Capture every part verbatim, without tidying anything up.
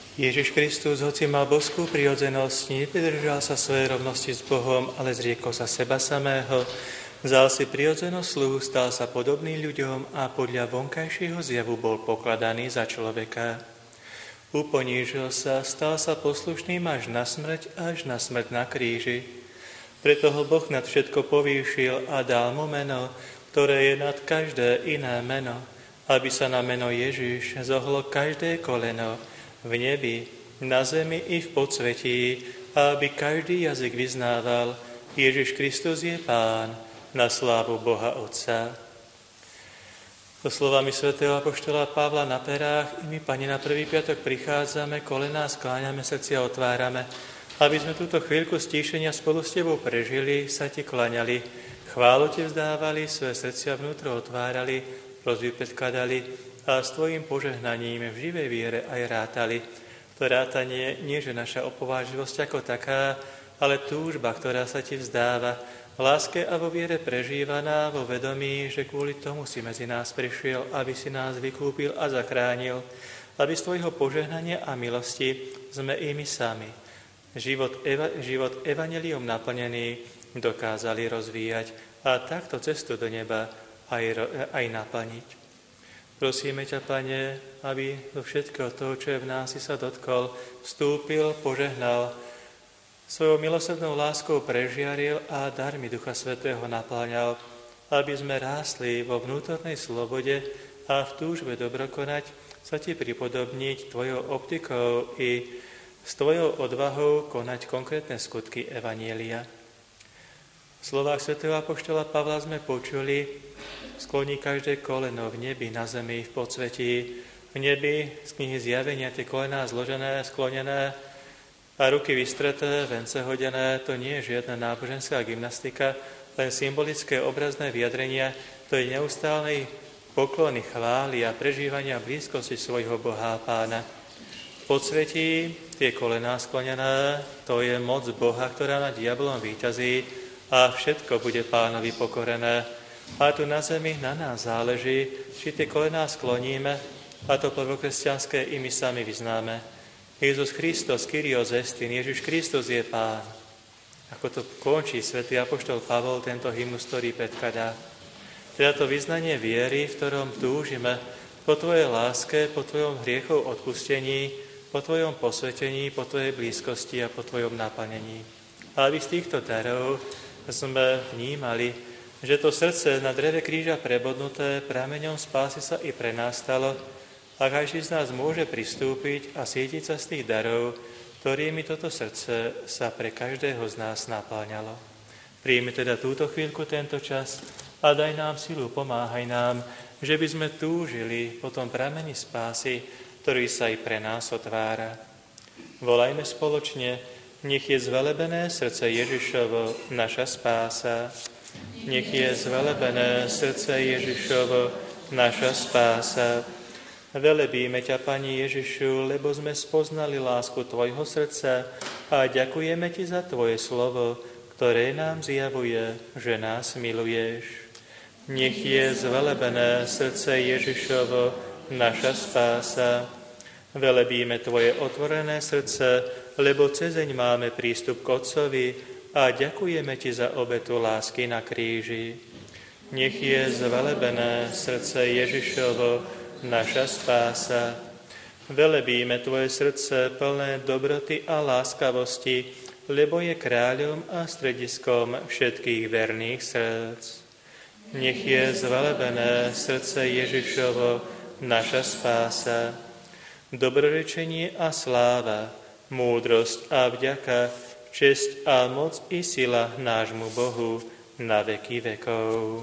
Ježiš Kristus, hoci mal božskú prirodzenosť, nepridržal sa svojej rovnosti s Bohom, ale zriekol sa seba samého, vzal si prirodzenosť sluhu, stal sa podobný ľuďom a podľa vonkajšieho zjavu bol pokladaný za človeka. Uponížil sa, stal sa poslušným až na smrť, až na smrť na kríži. Preto ho Boh nad všetko povýšil a dal mu meno, ktoré je nad každé iné meno, aby sa na meno Ježiš zohlo každé koleno, v nebi, na zemi i v podsvetí, a aby každý jazyk vyznával, Ježiš Kristus je Pán, na slávu Boha Otca. So slovami svätého apoštola Pavla na perách, i my, Pane, na prvý piatok prichádzame, kolená skláňame, srdcia otvárame, aby sme túto chvíľku stíšenia spolu s Tebou prežili, sa Ti klaňali, chválu Ti vzdávali, svoje srdcia vnútro otvárali, prosby predkladali, a s Tvojím požehnaním v živej viere aj rátali. To rátanie nie, že naša opovážlivosť ako taká, ale túžba, ktorá sa Ti vzdáva, v láske a vo viere prežívaná, vo vedomí, že kvôli tomu si medzi nás prišiel, aby si nás vykúpil a zachránil, aby z Tvojho požehnania a milosti sme i my sami život, eva, život evanjeliom naplnený dokázali rozvíjať a takto cestu do neba aj, aj naplniť. Prosíme ťa, Pane, aby do všetkého toho, čo je v nás, si sa dotkol, vstúpil, požehnal, svojou milosrdnou láskou prežiaril a darmi Ducha Svätého napláňal, aby sme rástli vo vnútornej slobode a v túžbe dobrokonať sa Ti pripodobniť Tvojou optikou i s Tvojou odvahou konať konkrétne skutky evanjelia. V slovách svätého apoštola Pavla sme počuli: skloní každé koleno v nebi, na zemi, v podsvetí. V nebi z knihy Zjavenia tie kolená zložené, sklonené a ruky vystreté, vence hodené. To nie je žiadna náboženská gymnastika, len symbolické obrazné vyjadrenia, to je neustálej poklony, chvály a prežívania blízkosti svojho Boha a Pána. V podsvetí tie kolená sklonené, to je moc Boha, ktorá nad diablom víťazí, a všetko bude Pánovi pokorené. A tu na zemi na nás záleží, či tie kolená skloníme, a to prvokresťanské i my sami vyznáme. Jezus Christos, Kyrios estin, Ježiš Kristus je Pán. Ako to končí svätý apoštol Pavol tento hymnus, ktorý predkladá. Teda to vyznanie viery, v ktorom túžime po Tvojej láske, po Tvojom hriechov odpustení, po Tvojom posvetení, po Tvojej blízkosti a po Tvojom naplnení. A aby z týchto darov sme vnímali, že to srdce na dreve kríža prebodnuté prameňom spásy sa i pre nás stalo, a každý z nás môže pristúpiť a sietiť sa z tých darov, ktorými toto srdce sa pre každého z nás napáňalo. Príjmi teda túto chvíľku, tento čas a daj nám silu, pomáhaj nám, že by sme túžili po tom prameni spásy, ktorý sa i pre nás otvára. Volajme spoločne: nech je zvelebené srdce Ježišovo, naša spása. Nech je zvelebené srdce Ježišovo, naša spása. Velebíme ťa, Pani Ježišu, lebo sme spoznali lásku Tvojho srdca a ďakujeme Ti za Tvoje slovo, ktoré nám zjavuje, že nás miluješ. Nech je zvelebené srdce Ježišovo, naša spása. Velebíme Tvoje otvorené srdce, lebo cezeň máme prístup k Otcovi a ďakujeme Ti za obetu lásky na kríži. Nech je zvelebené srdce Ježišovo, naša spása. Velebíme Tvoje srdce plné dobroty a láskavosti, lebo je kráľom a strediskom všetkých verných srdc. Nech je zvelebené srdce Ježišovo, naša spása. Dobrorečenie a sláva, múdrosť a vďaka, česť a moc i sila nášmu Bohu na veky vekov.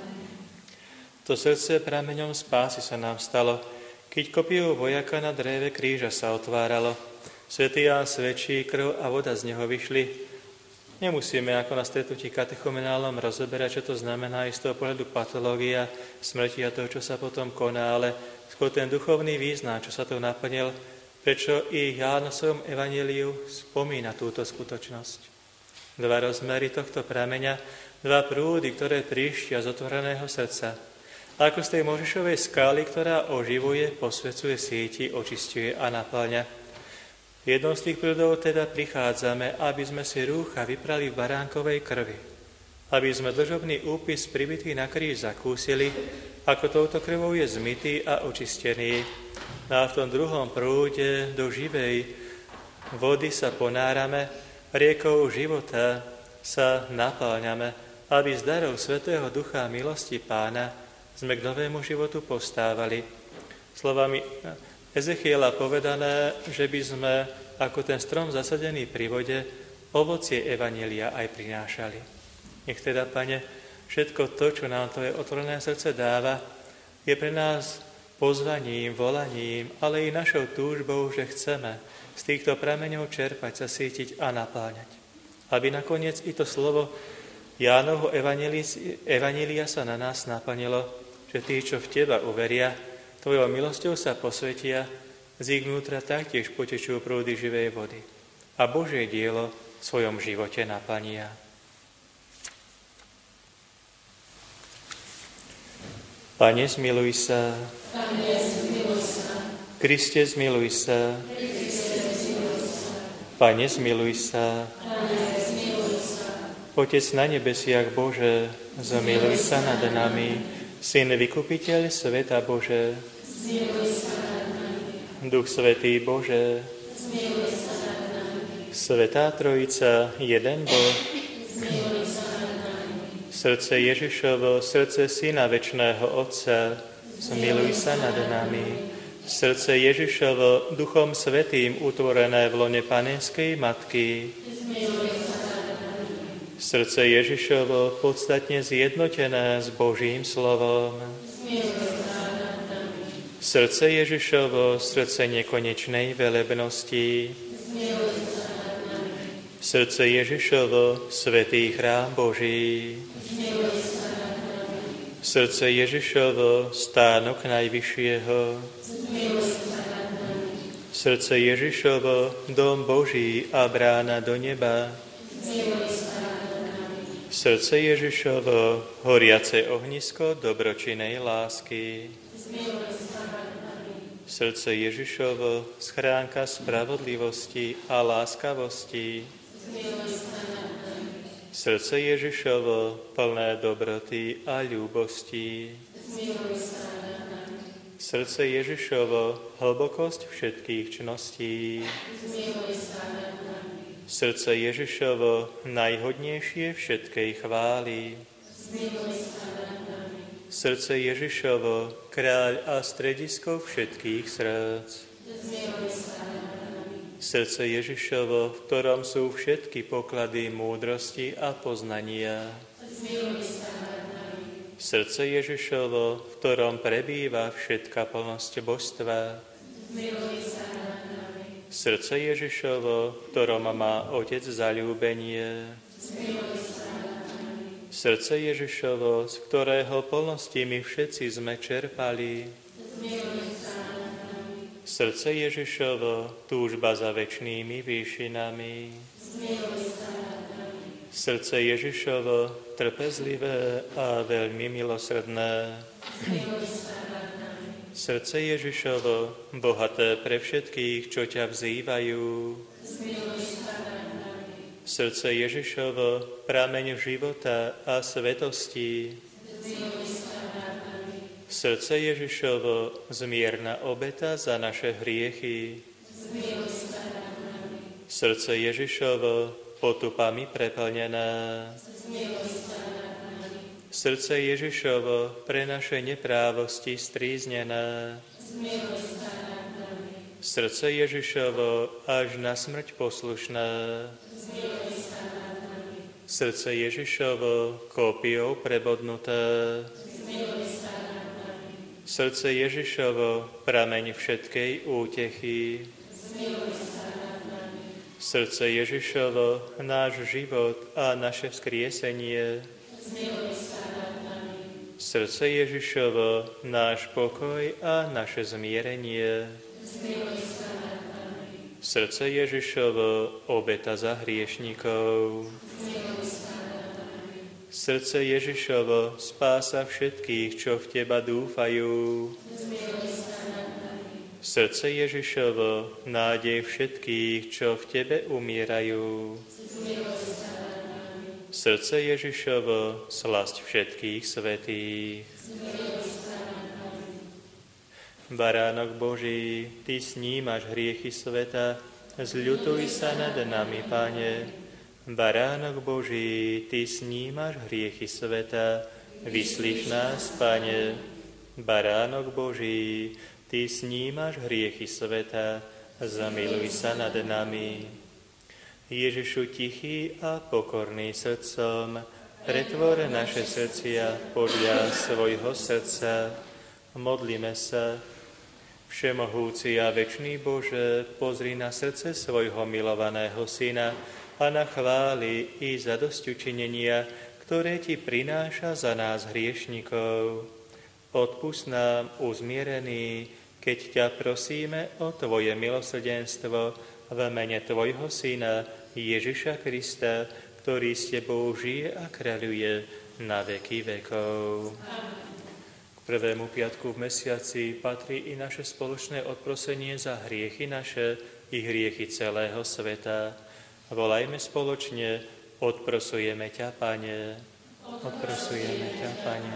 To srdce prameňom spásy sa nám stalo, keď kopijou vojaka na dreve kríža sa otváralo. Svätý Ján svedčí, krv a voda z neho vyšli. Nemusíme ako na stretnutí katechumenálnom rozoberať, čo to znamená z toho pohľadu patológia, smrti a toho, čo sa potom koná, ale skôr ten duchovný význam, čo sa to naplnil, prečo i Ján v svojom evanjeliu spomína túto skutočnosť. Dva rozmery tohto prameňa, dva prúdy, ktoré príštia z otvoreného srdca. Ako z tej Mojžišovej skály, ktorá oživuje, posvecuje, sieti, očisťuje a naplňa. Jednou z tých prúdov teda prichádzame, aby sme si rúcha vyprali v baránkovej krvi, aby sme dlžobný úpis pribitý na kríž zakúsili, ako touto krvou je zmytý a očistený. No a v tom druhom prúde do živej vody sa ponárame, riekou života sa napáľame, aby z darov Svätého Ducha a milosti Pána sme k novému životu postávali. Slovami Ezechiela povedané, že by sme ako ten strom zasadený pri vode ovocie evanjelia aj prinášali. Nech teda, Pane, všetko to, čo nám Tvoje otvorené srdce dáva, je pre nás pozvaním, volaním, ale i našou túžbou, že chceme z týchto prameňov čerpať, sa sítiť a napáňať. Aby nakoniec i to slovo Jánovho evanjelia sa na nás naplnilo, že tí, čo v Teba uveria, Tvojou milosťou sa posvetia, z ich vnútra taktiež potečú prúdy živej vody a Božie dielo v svojom živote naplnia. Pane, zmiluj sa. Pane, zmiluj sa. Kriste, zmiluj sa. Kriste, zmiluj sa. Pane, zmiluj sa. Pane, zmiluj sa. Otec na nebesiach Bože, zmiluj sa nad nami. Syn Vykupiteľ sveta Bože, zmiluj sa nad nami. Duch Svätý Bože, zmiluj sa nad nami. Svätá Trojica, jeden Boh, zmiluj sa nad nami. Srdce Ježišovo, srdce Syna večného Otca, zmiluj sa nad nami. Srdce Ježišovo, Duchom Svätým utvorené v lone Panenskej Matky, zmiluj sa nad nami. Srdce Ježišovo, podstatne zjednotené s Božím slovom, zmiluj sa nad nami. Srdce Ježišovo, srdce nekonečnej velebnosti, zmiluj sa nad nami. Srdce Ježišovo, svätý chrám Boží, zmiluj sa nad nami. Srdce Ježišovo, stánok Najvyššieho, zmiluj sa nad nami. Srdce Ježišovo, dom Boží a brána do neba, zmiluj sa nad nami. Srdce Ježišovo, horiace ohnisko dobročinnej lásky, zmiluj sa nad nami. Srdce Ježišovo, schránka spravodlivosti a láskavosti, zmiluj sa nad nami. Srdce Ježišovo, plné dobroty a ľúbosti, zmiluj sa nad nami. Srdce Ježišovo, hlbokosť všetkých čností, zmiluj sa nad nami. Srdce Ježišovo, najhodnejšie všetkej chvály, zmiluj sa nad nami. Srdce Ježišovo, kráľ a stredisko všetkých srdc, zmiluj sa nad nami. Srdce Ježišovo, v ktorom sú všetky poklady múdrosti a poznania, zmiluj sa nad nami. Srdce Ježišovo, v ktorom prebýva všetká plnosť božstva, zmiluj sa nad nami. Srdce Ježišovo, v ktorom má Otec zaľúbenie, zmiluj sa nad nami. Srdce Ježišovo, z ktorého plnosti my všetci sme čerpali, zmiluj sa nad nami. Srdce Ježišovo, túžba za večnými výšinami, zmiluj sa nad nami. Srdce Ježišovo, trpezlivé a veľmi milosrdné, zmiluj sa nad nami. Srdce Ježišovo, bohaté pre všetkých, čo ťa vzývajú, zmiluj sa nad nami. Srdce Ježišovo, prameň života a svetosti, zmiluj sa nad nami. Srdce Ježišovo, zmierna obeta za naše hriechy, zmiluj sa nad nami. Srdce Ježišovo, potupami preplnené, zmiluj sa nad nami. Srdce Ježišovo, pre naše neprávosti stríznené, zmiluj sa nad nami. Srdce Ježišovo, až na smrť poslušné, zmiluj sa nad nami. Srdce Ježišovo, kópiou prebodnuté, zmiluj sa nad nami. Srdce Ježišovo, prameň všetkej útechy, zmiluj sa nad nami. Srdce Ježišovo, náš život a naše vzkriesenie, zmiluj sa nad nami. Srdce Ježišovo, náš pokoj a naše zmierenie, zmiluj sa nad nami. Srdce Ježišovo, obeta za hriešnikov, zmiluj sa nad nami. Srdce Ježišovo, spása všetkých, čo v Teba dúfajú, zmiluj sa nad nami. Srdce Ježišovo, nádej všetkých, čo v Tebe umierajú. Srdce Ježišovo, slasť všetkých svätých. Baránok Boží, Ty snímaš hriechy sveta, zľutuj sa nad nami, Pane. Baránok Boží, Ty snímaš hriechy sveta, vyslíš nás, Pane. Baránok Boží, Ty snímaš hriechy sveta, zamiluj sa nad nami. Ježišu tichý a pokorný srdcom, pretvor naše srdcia podľa svojho srdca. Modlíme sa. Všemohúci a večný Bože, pozri na srdce svojho milovaného Syna a na chvály i zadosťučinenia, ktoré Ti prináša za nás hriešnikov. Odpusť nám, uzmierený, keď ťa prosíme o Tvoje milosrdenstvo v mene Tvojho Syna Ježiša Krista, ktorý s Tebou žije a kráľuje na veky vekov. Prvému piatku v mesiaci patrí i naše spoločné odprosenie za hriechy naše i hriechy celého sveta. Volajme spoločne: odprosujeme ťa, Pane. Odprosujeme ťa, Pane.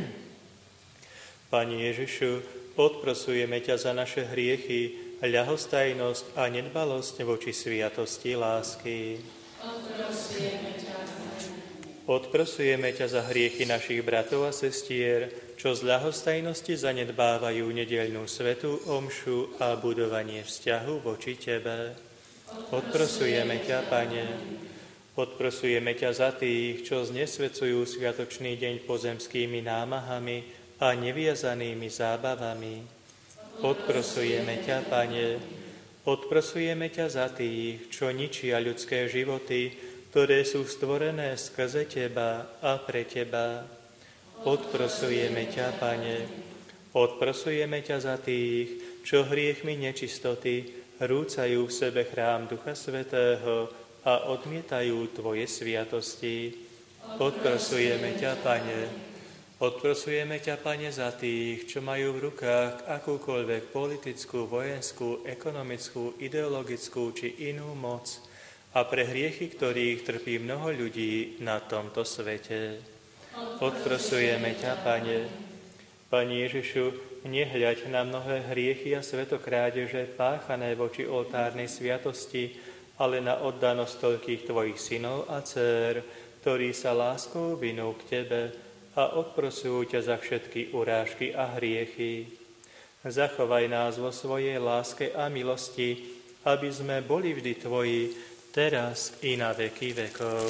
Pane Ježišu, odprosujeme ťa za naše hriechy, ľahostajnosť a nedbalosť voči sviatosti lásky. Odprosujeme ťa, Odprosujeme ťa za hriechy našich bratov a sestier, čo z ľahostajnosti zanedbávajú nedeľnú svätú omšu a budovanie vzťahu voči Tebe. Odprosujeme ťa, Pane. Odprosujeme ťa za tých, čo znesvedcujú sviatočný deň pozemskými námahami a neviazanými zábavami. Odprosujeme ťa, Pane. Odprosujeme ťa za tých, čo ničia ľudské životy, ktoré sú stvorené skrze Teba a pre Teba. Odprosujeme ťa, Pane. Odprosujeme ťa za tých, čo hriechmi nečistoty rúcajú v sebe chrám Ducha Svätého a odmietajú Tvoje sviatosti. Odprosujeme ťa, Pane. Odprosujeme ťa, Pane, za tých, čo majú v rukách akúkoľvek politickú, vojenskú, ekonomickú, ideologickú či inú moc, a pre hriechy, ktorých trpí mnoho ľudí na tomto svete. Odprosujeme ťa, Pane. Pane Ježišu, nehľaď na mnohé hriechy a svetokrádeže páchané voči oltárnej sviatosti, ale na oddanosť toľkých Tvojich synov a dcér, ktorí sa láskou vinú k Tebe a odprosujú ťa za všetky urážky a hriechy. Zachovaj nás vo svojej láske a milosti, aby sme boli vždy Tvoji, teraz i na veky vekov.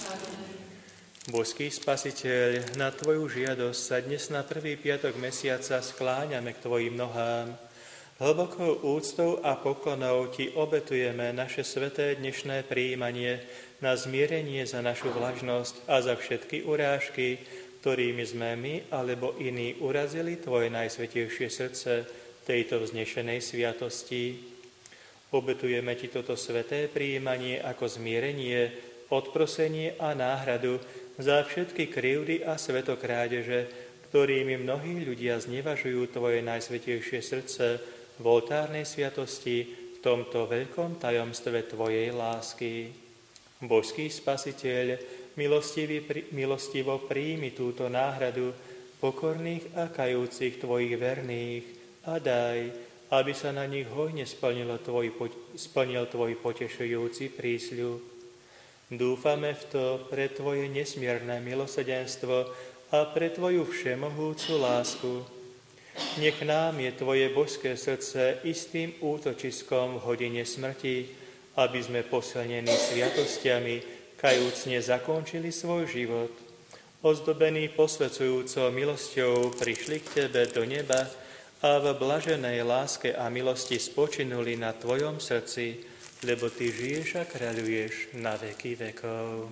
Božský Spasiteľ, na Tvoju žiadosť sa dnes na prvý piatok mesiaca skláňame k Tvojim nohám. Hlbokou úctou a poklonou Ti obetujeme naše sveté dnešné prijímanie na zmierenie za našu vlažnosť a za všetky urážky, ktorými sme my alebo iní urazili Tvoje najsvätejšie srdce tejto vznešenej sviatosti. Obetujeme Ti toto sveté prijímanie ako zmierenie, odprosenie a náhradu za všetky krivdy a svetokrádeže, ktorými mnohí ľudia znevažujú Tvoje najsvätejšie srdce v oltárnej sviatosti v tomto veľkom tajomstve Tvojej lásky. Božský Spasiteľ, milostivo príjmi túto náhradu pokorných a kajúcich Tvojich verných a daj, aby sa na nich hojne splnil tvoj, splnil Tvoj potešujúci prísľub. Dúfame v to pre Tvoje nesmierne milosrdenstvo a pre Tvoju všemohúcu lásku. Nech nám je Tvoje božské srdce istým útočiskom v hodine smrti, aby sme posilnení sviatostiami kajúcne zakončili svoj život. Ozdobení posvedzujúcou milosťou prišli k Tebe do neba a v blaženej láske a milosti spočinuli na Tvojom srdci, lebo Ty žiješ a kráľuješ na veky vekov.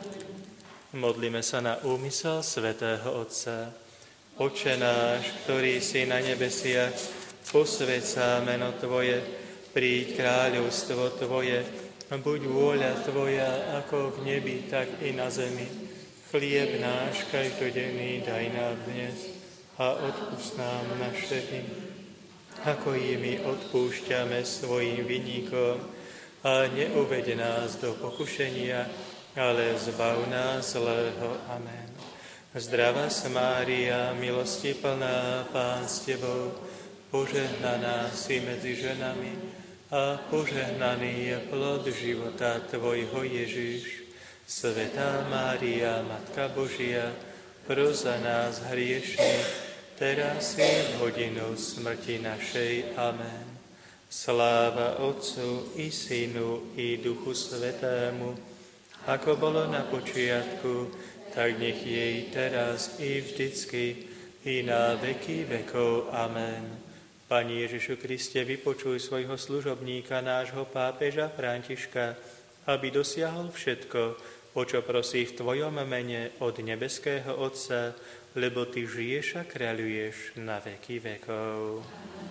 Modlíme sa na úmysel svätého Otca. Otče náš, ktorý si na nebesiach, posväť sa meno Tvoje, príď kráľovstvo Tvoje, buď vôľa Tvoja ako v nebi, tak i na zemi. Chlieb náš každodenný daj nám dnes, a odpusť nám naše viny, ako i my odpúšťame svojim vinníkom, a neuveď nás do pokušenia, ale zbav nás zlého. Amen. Zdravá Mária, milosti plná, Pán s Tebou, požehnaná si medzi ženami a požehnaný je plod života Tvojho Ježiš. Svätá Mária, Matka Božia, pros za nás hriešných, teraz je v hodinu smrti našej. Amen. Sláva Otcu i Synu i Duchu Svätému, ako bolo na počiatku, tak nech jej teraz i vždycky, i na veky vekov. Amen. Pani Ježišu Kriste, vypočuj svojho služobníka, nášho pápeža Františka, aby dosiahol všetko, o čo prosí v Tvojom mene od nebeského Otca, lebo Ty žiješ a kráľuješ na veky vekov.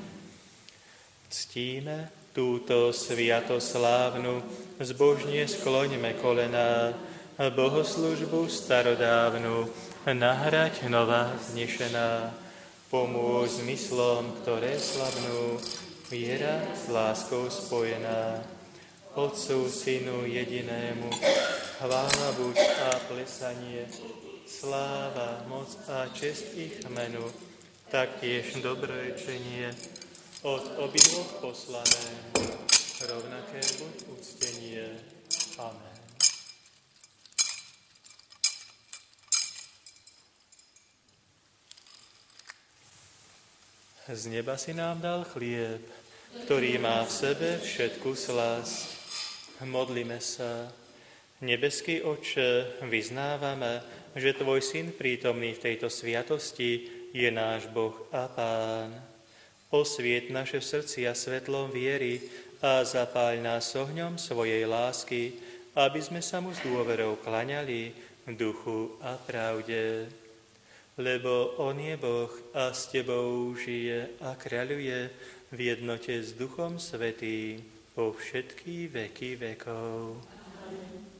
Ctíme túto sviatoslávnu, zbožne skloňme kolená, bohoslužbu starodávnu, nahrať nová znešená. Pomôž zmyslom, ktoré slavnú, viera s láskou spojená. Otcu, Synu jedinému, chvála buď a plesanie, sláva, moc a čest ich menu, taktiež dobrorečenie od obidvoch poslané, rovnaké buď uctenie. Amen. Z neba si nám dal chlieb, ktorý má v sebe všetku slasť. Modlíme sa. Nebeský Otče, vyznávame, že Tvoj Syn prítomný v tejto sviatosti je náš Boh a Pán. Osviet naše srdcia svetlom viery a zapáľ nás ohňom svojej lásky, aby sme sa mu s dôverou klaňali v duchu a pravde. Lebo On je Boh a s Tebou žije a kráľuje v jednote s Duchom Svätým po všetky veky vekov. Amen.